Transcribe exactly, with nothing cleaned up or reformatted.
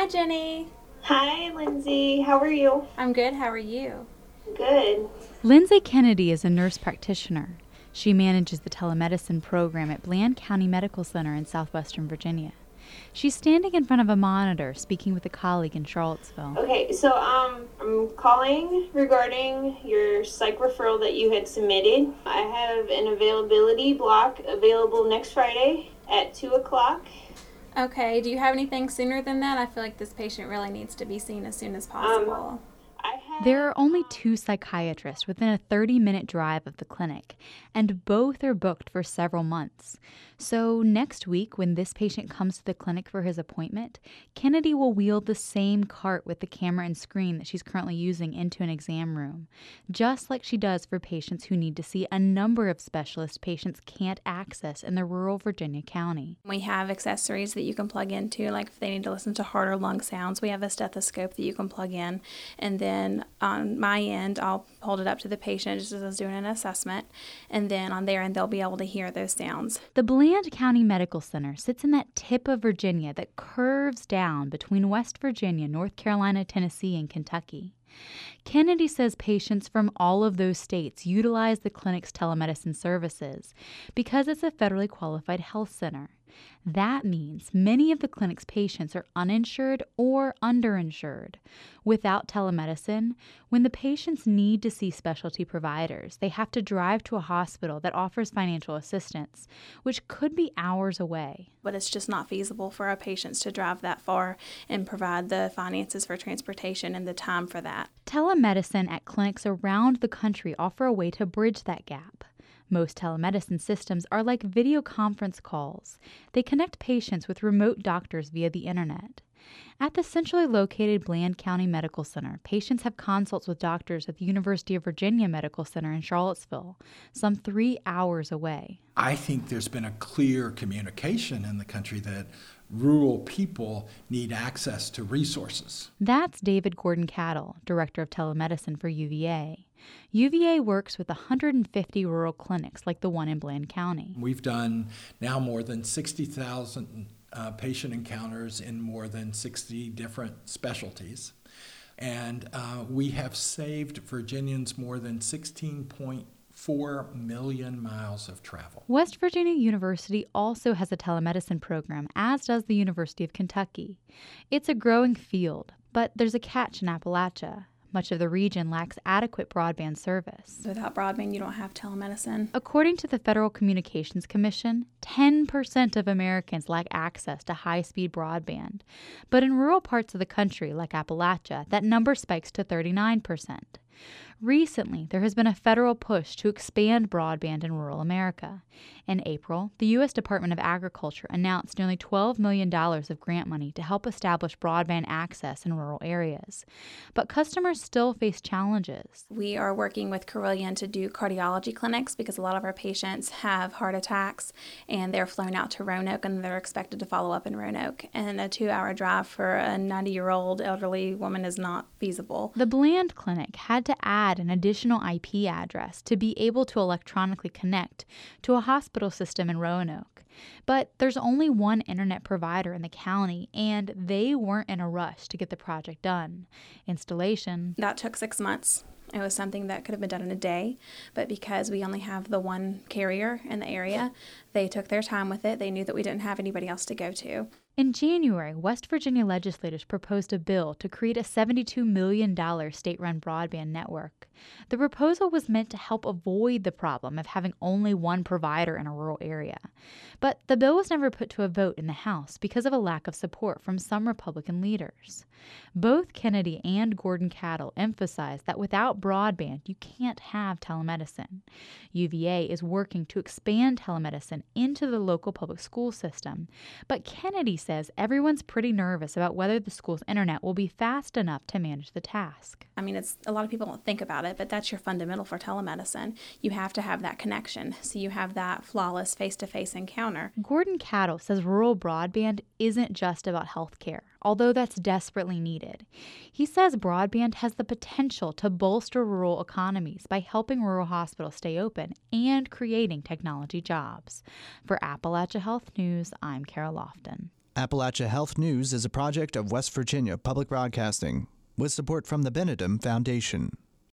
Hi, Jenny. Hi, Lindsay. How are you? I'm good. How are you? Good. Lindsay Kennedy is a nurse practitioner. She manages the telemedicine program at Bland County Medical Center in southwestern Virginia. She's standing in front of a monitor speaking with a colleague in Charlottesville. Okay, so um, I'm calling regarding your psych referral that you had submitted. I have an availability block available next Friday at two o'clock. Okay, do you have anything sooner than that? I feel like this patient really needs to be seen as soon as possible. Um, I have, There are only two psychiatrists within a thirty-minute drive of the clinic, and both are booked for several months. So next week, when this patient comes to the clinic for his appointment, Kennedy will wheel the same cart with the camera and screen that she's currently using into an exam room, just like she does for patients who need to see a number of specialists patients can't access in the rural Virginia county. We have accessories that you can plug into, like if they need to listen to heart or lung sounds, we have a stethoscope that you can plug in. And then on my end, I'll hold it up to the patient just as I was doing an assessment. And then on their end, they'll be able to hear those sounds. The Bland County Medical Center sits in that tip of Virginia that curves down between West Virginia, North Carolina, Tennessee, and Kentucky. Kennedy says patients from all of those states utilize the clinic's telemedicine services because it's a federally qualified health center. That means many of the clinic's patients are uninsured or underinsured. Without telemedicine, when the patients need to see specialty providers, they have to drive to a hospital that offers financial assistance, which could be hours away. But it's just not feasible for our patients to drive that far and provide the finances for transportation and the time for that. Telemedicine at clinics around the country offer a way to bridge that gap. Most telemedicine systems are like video conference calls. They connect patients with remote doctors via the internet. At the centrally located Bland County Medical Center, patients have consults with doctors at the University of Virginia Medical Center in Charlottesville, some three hours away. I think there's been a clear communication in the country that rural people need access to resources. That's David Gordon-Cattle, Director of Telemedicine for U V A. U V A works with one hundred fifty rural clinics like the one in Bland County. We've done now more than sixty thousand uh, patient encounters in more than sixty different specialties. And uh, we have saved Virginians more than sixteen point four million miles of travel. West Virginia University also has a telemedicine program, as does the University of Kentucky. It's a growing field, but there's a catch in Appalachia. Much of the region lacks adequate broadband service. Without broadband, you don't have telemedicine. According to the Federal Communications Commission, ten percent of Americans lack access to high-speed broadband. But in rural parts of the country, like Appalachia, that number spikes to thirty-nine percent. Recently, there has been a federal push to expand broadband in rural America. In April, the U S Department of Agriculture announced nearly twelve million dollars of grant money to help establish broadband access in rural areas. But customers still face challenges. We are working with Carillion to do cardiology clinics because a lot of our patients have heart attacks and they're flown out to Roanoke and they're expected to follow up in Roanoke. And a two-hour drive for a ninety-year-old elderly woman is not feasible. The Bland Clinic had to add an additional I P address to be able to electronically connect to a hospital system in Roanoke. But there's only one internet provider in the county, and they weren't in a rush to get the project done. Installation. That took six months. It was something that could have been done in a day, but because we only have the one carrier in the area, they took their time with it. They knew that we didn't have anybody else to go to. In January, West Virginia legislators proposed a bill to create a seventy-two million dollars state-run broadband network. The proposal was meant to help avoid the problem of having only one provider in a rural area. But the bill was never put to a vote in the House because of a lack of support from some Republican leaders. Both Kennedy and Gordon-Cattle emphasized that without broadband, you can't have telemedicine. U V A is working to expand telemedicine into the local public school system, but Kennedy says everyone's pretty nervous about whether the school's internet will be fast enough to manage the task. I mean, it's a lot of people don't think about it, but that's your fundamental for telemedicine. You have to have that connection, so you have that flawless face-to-face encounter. Gordon-Cattle says rural broadband isn't just about health care, although that's desperately needed. He says broadband has the potential to bolster rural economies by helping rural hospitals stay open and creating technology jobs. For Appalachia Health News, I'm Kara Lofton. Appalachia Health News is a project of West Virginia Public Broadcasting with support from the Benedum Foundation.